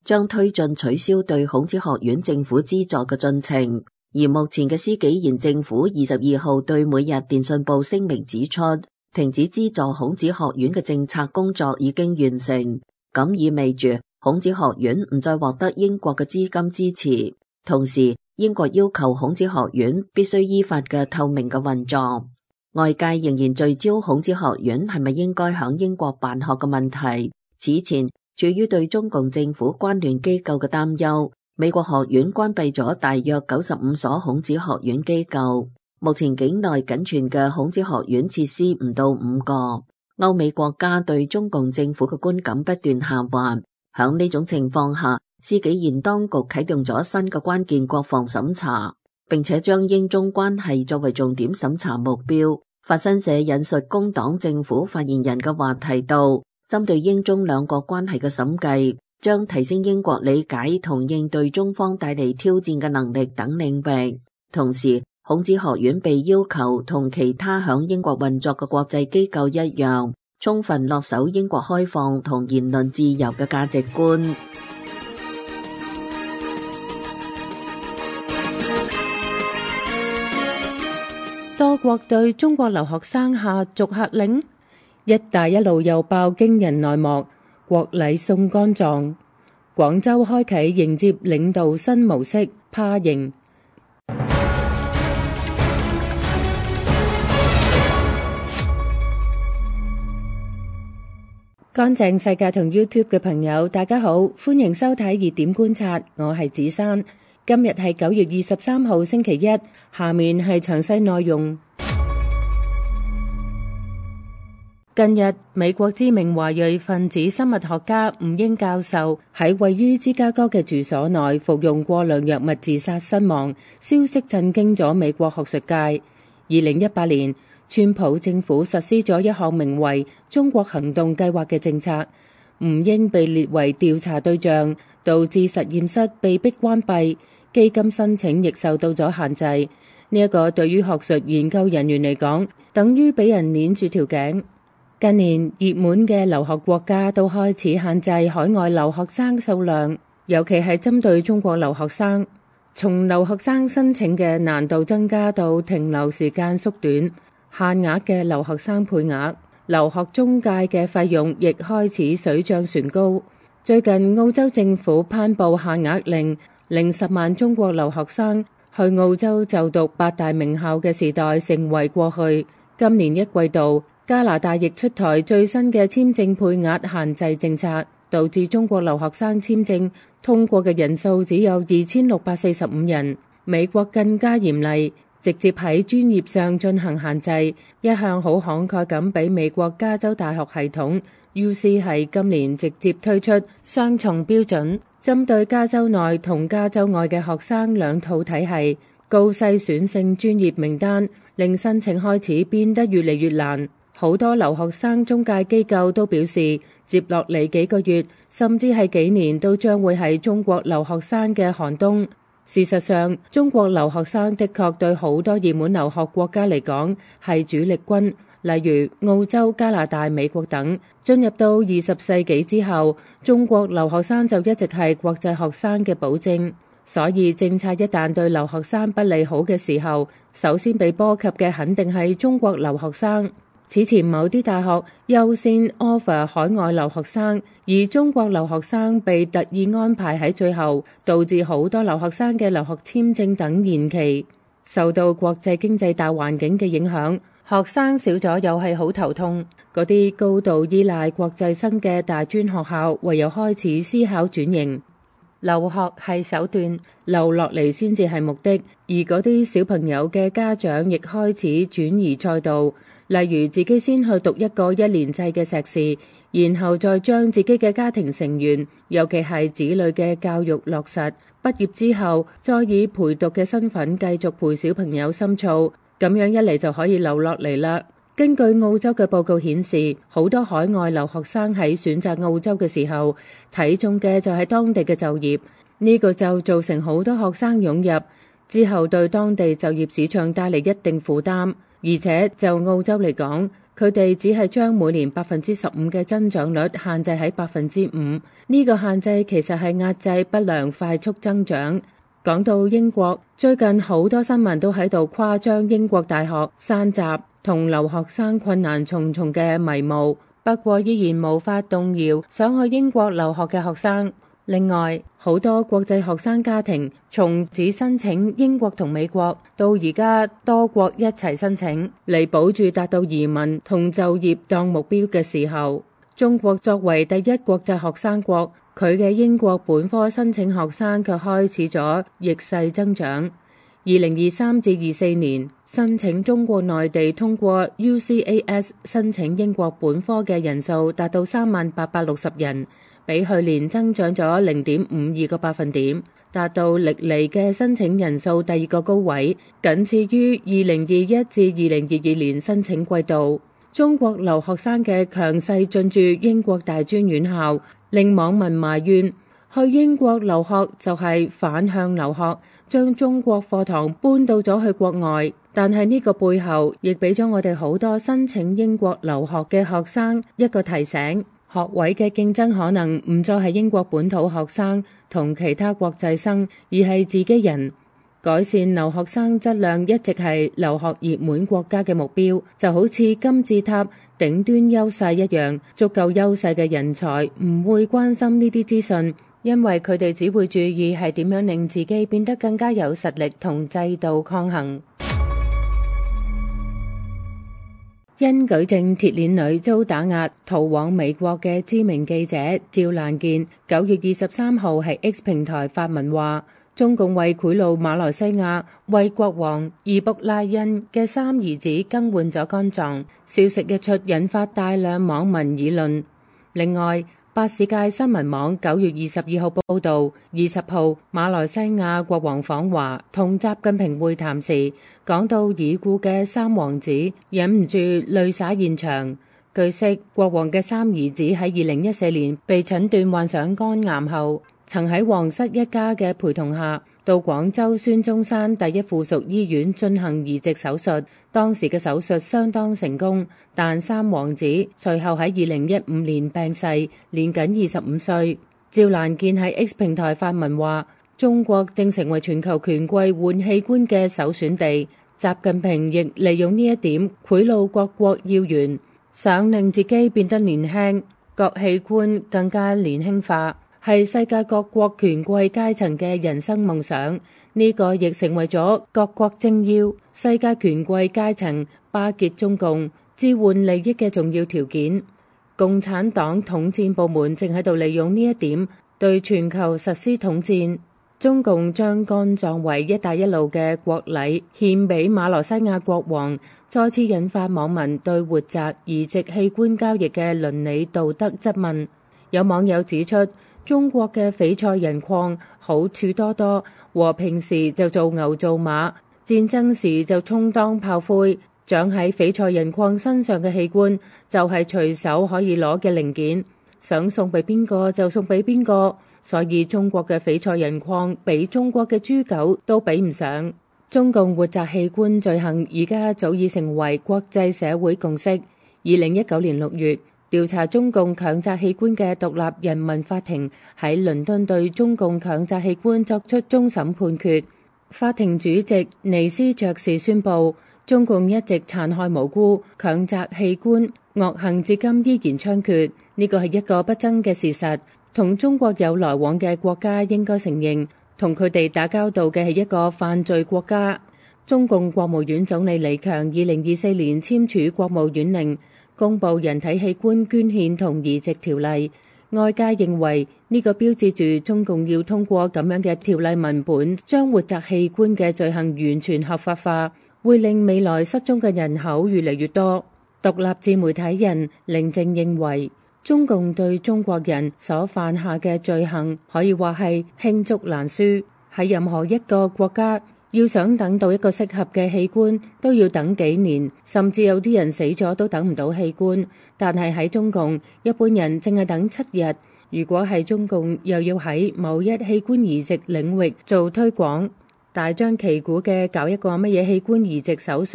將推進取消對孔子學院政府資助嘅進程。而目前嘅施紀賢政府22號對每日電訊報聲明指出，停止資助孔子學院嘅政策工作已經完成，咁意味住孔子學院唔再獲得英國嘅資金支持。同時，英國要求孔子學院必須依法嘅透明嘅運作。外界仍然聚焦孔子學院係咪應該響英國辦學嘅問題。此前，處於對中共政府關聯機構嘅擔憂，美國學院關閉咗大約95所孔子學院機構。目前境內僅存嘅孔子學院設施唔到5個。歐美國家對中共政府嘅觀感不斷下滑。響呢種情況下，施紀賢當局啟動咗新嘅關鍵國防審查，並且將英中關係作為重點審查目標。法新社引述工黨政府發言人嘅話提到，針對英中兩國關係嘅審計，將提升英國理解同應對中方帶嚟挑戰嘅能力等領域。同時，孔子學院被要求同其他響英國運作嘅國際機構一樣，充分恪守英國開放同言論自由嘅價值觀。 多國對中國留學生下逐客令，一帶一路又爆驚人內幕，國禮送肝臟。廣州開啟迎接領導新模式，趴營。乾淨世界同 YouTube 嘅朋友，大家好，歡迎收睇熱點觀察，我係子珊。今日係9月23號星期一，下面係詳細內容。近日，美國知名華裔分子生物學家吳英教授喺位於芝加哥嘅住所內服用過量藥物自殺身亡，消息震驚咗美國學術界。2018年，川普政府實施咗一項名為中國行動計劃嘅政策，吳英被列為調查對象，導致實驗室被迫關閉，基金申請亦受到咗限制。呢一個對於學術研究人員嚟講，等於俾人捏住條頸。近年熱門嘅留學國家都開始限制海外留學生數量，尤其係針對中國留學生，從留學生申請嘅難度增加到停留時間縮短，限額嘅留學生配額，留學中介嘅費用亦開始水漲船高。最近澳洲政府頒布限額令，令10萬中國留學生去澳洲就讀8大名校嘅時代成為過去。今年一季度，加拿大亦出台最新嘅簽證配額限制政策，導致中國留學生簽證通過嘅人數只有2645人。美國更加嚴厲，直接喺專業上進行限制。一向好慷慨咁俾美國加州大學系統 UC 係今年直接推出雙重標準，針對加州內同加州外嘅學生兩套體系，高篩選性專業名單，令申請開始變得越嚟越難。好多留學生中介機構都表示，接落嚟幾個月甚至係幾年都將會係中國留學生嘅寒冬。事實上，中國留學生的確對好多熱門留學國家嚟講係主力軍，例如澳洲、加拿大、美國等。進入到20世紀之後，中國留學生就一直係國際學生嘅保證。所以政策一旦對留學生不利好嘅時候，首先被波及嘅肯定係中國留學生。此前某啲大學優先 offer 海外留學生，而中國留學生被特意安排喺最後，導致好多留學生嘅留學簽證等延期。受到國際經濟大環境嘅影響，學生少咗又係好頭痛。嗰啲高度依賴國際生嘅大專學校唯有開始思考轉型。留學係手段，留落嚟先至係目的。而嗰啲小朋友嘅家長亦開始轉移賽道，例如自己先去讀一個1年制嘅碩士，然後再將自己嘅家庭成員，尤其係子女嘅教育落實。畢業之後，再以陪讀嘅身份繼續陪小朋友深造，咁樣一嚟就可以留落嚟啦。根據澳洲嘅報告顯示，好多海外留學生喺選擇澳洲嘅時候，睇中嘅就係當地嘅就業，呢個就造成好多學生湧入，之後對當地就業市場帶嚟一定負擔。而且就澳洲嚟講， 佢哋只係將每年15%嘅增長率限制喺5%，呢個限制其實係壓制不良快速增長。講到英國，最近好多新聞都喺度誇張英國大學山閘同留學生困難重重嘅迷霧，不過依然無法動搖想去英國留學嘅學生。另外，好多國際學生家庭從只申請英國同美國，到而家多國一齊申請，嚟保住達到移民同就業當目標嘅時候，中國作為第一國際學生國，佢嘅英國本科申請學生卻開始咗逆勢增長。2023至24年，申請中國內地通過 UCAS 申請英國本科嘅人數達到3860人，比去年增長咗0.52個百分點，達到歷嚟嘅申請人數第二個高位，僅次於2021至2022年申請季度。中國留學生嘅強勢進駐英國大專院校，令網民埋怨去英國留學就係反向留學，將中國課堂搬到咗去國外。但係呢個背後亦俾咗我哋好多申請英國留學嘅學生一個提醒，學位嘅競爭可能唔再係英國本土學生同其他國際生，而係自己人。改善留學生質量一直係留學熱門國家嘅目標，就好似金字塔頂端優勢一樣，足夠優勢嘅人才唔會關心呢啲資訊，因為佢哋只會注意係點樣令自己變得更加有實力同制度抗衡。因舉證鐵鏈女遭打壓逃往美國嘅知名記者趙蘭健9月23號喺 X 平台發文話，中共為賄賂馬來西亞為國王易卜拉欣嘅三兒子更換咗肝臟，消息一出引發大量網民議論。另外，百視界新聞網9月22號報道，20號馬來西亞國王訪華同習近平會談時，講到已故嘅三王子，忍唔住淚灑現場。據悉，國王嘅三兒子喺2014年被診斷患上肝癌後，曾喺皇室一家嘅陪同下，到廣州孫中山第一附屬醫院進行移植手術。當時嘅手術相當成功，但三王子隨後喺2015年病逝，年僅25歲。趙蘭健喺 X 平台發文話，中國正成為全球權貴換器官嘅首選地，習近平亦利用呢一點賄賂各國要員，想令自己變得年輕，各器官更加年輕化，係世界各國權貴階層嘅人生夢想。呢個亦成為咗各國政要、世界權貴階層巴結中共、置換利益嘅重要條件。共產黨統戰部門正喺度利用呢一點對全球實施統戰。中共將肝臟為一帶一路嘅國禮獻俾馬來西亞國王，再次引發網民對活摘移植器官交易嘅倫理道德質問。有網友指出，中國嘅翡翠人礦好處多多，和平時就做牛做馬，戰爭時就充當炮灰。長喺翡翠人礦身上嘅器官就係隨手可以攞嘅零件，想送俾邊個就送俾邊個。所以中國嘅翡翠人礦比中國嘅豬狗都比唔上。中共活摘器官罪行而家早已成為國際社會共識。2019年6月，調查中共強摘器官嘅獨立人民法庭喺倫敦對中共強摘器官作出終審判決。法庭主席尼斯爵士宣布，中共一直殘害無辜，強摘器官惡行至今依然猖獗，呢個係一個不爭嘅事實。同中國有來往嘅國家應該承認，同佢哋打交道嘅係一個犯罪國家。中共國務院總理李強2024年簽署國務院令，公布人體器官捐獻同移植條例。外界認為呢個標誌住中共要通過咁樣嘅條例文本，將活摘器官嘅罪行完全合法化，會令未來失蹤嘅人口越嚟越多。獨立自媒體人寧靜認為，中共對中國人所犯下嘅罪行可以話係罄竹難書。喺任何一個國家，要想等到一個適合嘅器官，都要等幾年，甚至有啲人死咗都等唔到器官。但係喺中共，一般人淨係等7日。如果係中共又要喺某一器官移植領域做推廣，大張旗鼓嘅搞一個乜嘢器官移植手術，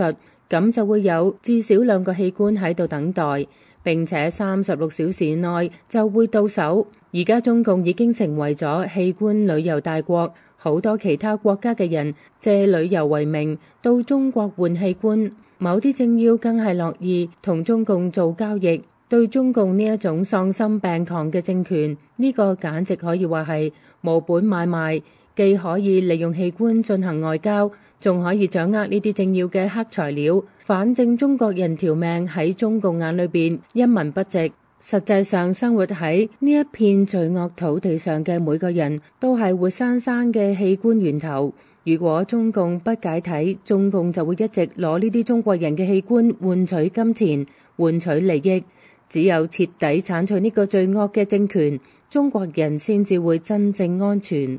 咁就會有至少2個器官喺度等待，並且36小時內就會到手。而家中共已經成為咗器官旅遊大國，好多其他國家嘅人借旅遊為名到中國換器官，某啲政要更係樂意同中共做交易。對中共呢一種喪心病狂嘅政權，呢個簡直可以話係無本買賣，既可以利用器官進行外交，仲可以掌握呢啲政要嘅黑材料。反正中國人條命喺中共眼裏邊一文不值。實際上生活喺呢一片罪惡土地上嘅每個人都係活生生嘅器官源頭。如果中共不解體，中共就會一直攞呢啲中國人嘅器官換取金錢，換取利益。只有徹底鏟除呢個罪惡嘅政權，中國人先至會真正安全。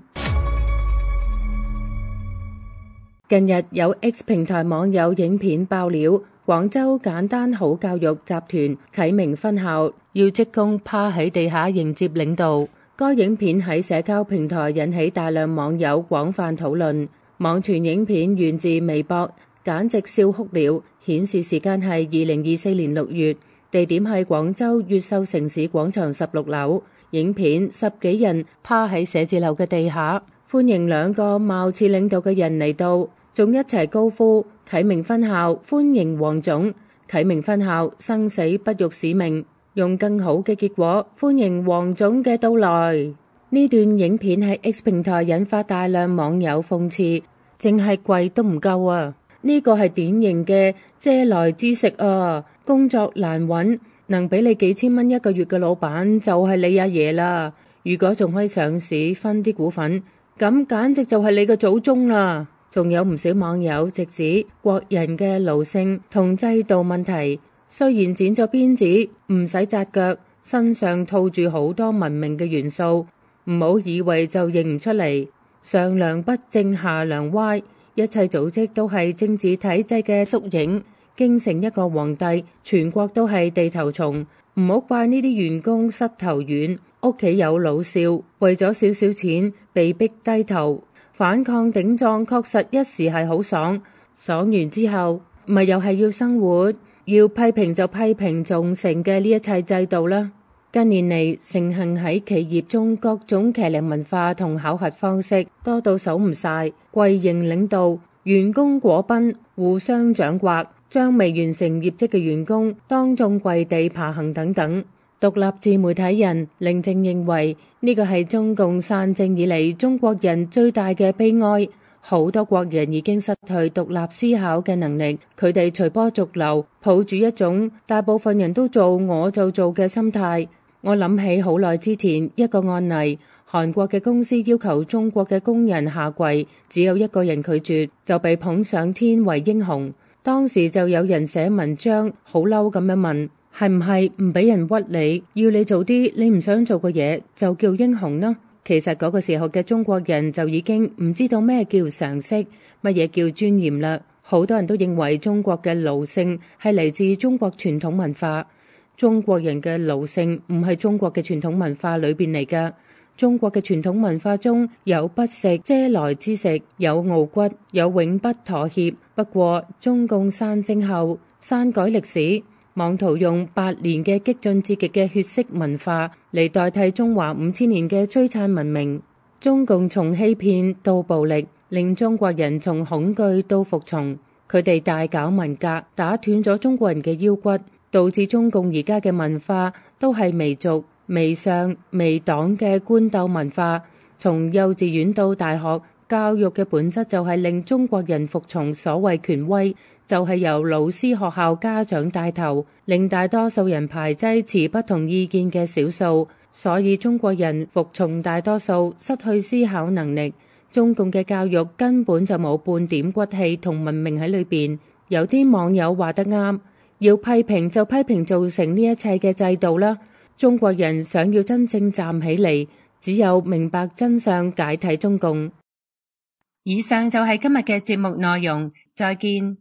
近日有 X 平台網友影片爆料，廣州簡單好教育集團啟明分校要職工趴喺地下迎接領導。該影片喺社交平台引起大量網友廣泛討論。網傳影片源自微博，簡直笑哭了。顯示時間係2024年6月。地點係廣州越秀城市廣場16樓，影片10幾人趴喺寫字樓嘅地下，歡迎2個貌似領導嘅人嚟到，仲一齊高呼啟明分校歡迎黃總，啟明分校生死不辱使命，用更好嘅結果歡迎黃總嘅到來。呢段影片喺 X 平台引發大量網友諷刺，淨係跪都唔夠啊！呢個係典型嘅借來之食啊！工作難揾，能俾你幾千蚊一個月嘅老闆就係你阿爺啦。如果仲可以上市分啲股份，咁簡直就係你個祖宗啦。仲有唔少網友直指國人嘅奴性同制度問題，雖然剪咗辮子唔使紮腳，身上套住好多文明嘅元素，唔好以為就認唔出嚟。上梁不正下梁歪，一切組織都係政治體制嘅縮影。京城一個皇帝，全國都係地頭蟲。唔好怪呢啲員工膝頭軟，屋企有老少，為咗少少錢被逼低頭，反抗頂撞確實一時係好爽，爽完之後咪又係要生活，要批評就批評仲成嘅呢一切制度啦。近年嚟盛行喺企業中各種騎呢文化同考核方式多到數唔晒，跪認領導，員工裹賓，互相掌摑，將未完成業績嘅員工當眾跪地爬行等等。獨立自媒體人寧靜認為呢個係中共散政以嚟中國人最大嘅悲哀。好多國人已經失去獨立思考嘅能力，佢哋隨波逐流，抱住一種大部分人都做我就做嘅心態。我諗起好耐之前一個案例，韓國嘅公司要求中國嘅工人下跪，只有一個人拒絕，就被捧上天為英雄。當時就有人寫文章好嬲咁樣問，係唔係唔俾人屈你，要你做啲你唔想做嘅嘢就叫英雄呢？其實嗰個時候嘅中國人就已經唔知道咩叫常識，乜嘢叫尊嚴啦。好多人都認為中國嘅奴性係嚟自中國傳統文化，中國人嘅奴性唔係中國嘅傳統文化裏邊嚟㗎。中國嘅傳統文化中有不食嗟來之食，有傲骨，有永不妥協。不過中共散政後篡改歷史，妄圖用8年嘅激進至極嘅血色文化嚟代替中華5000年嘅璀璨文明。中共從欺騙到暴力，令中國人從恐懼到服從。佢哋大搞文革，打斷咗中國人嘅腰骨，導致中共而家嘅文化都係媚俗、媚上、媚黨嘅官鬥文化。從幼稚園到大學，教育嘅本質就係令中國人服從所謂權威，就係由老師、學校、家長帶頭，令大多數人排擠持不同意見嘅少數。所以中國人服從大多數，失去思考能力。中共嘅教育根本就冇半點骨氣同文明喺裏邊。有啲網友話得啱，要批評就批評造成呢一切嘅制度啦。中國人想要真正站起嚟，只有明白真相，解體中共。以上就係今日嘅節目內容，再見。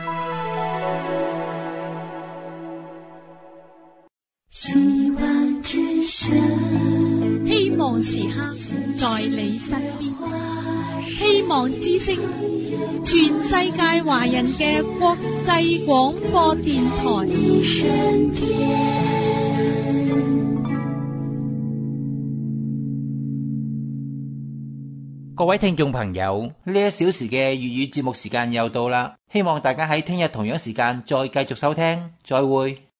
希望之聲，希望時刻在你身邊。 希望之聲，全世界華人嘅國際廣播電台。 各位聽眾朋友，呢1小時嘅粵語節目時間又到啦，希望大家喺聽日同樣時間再繼續收聽，再會。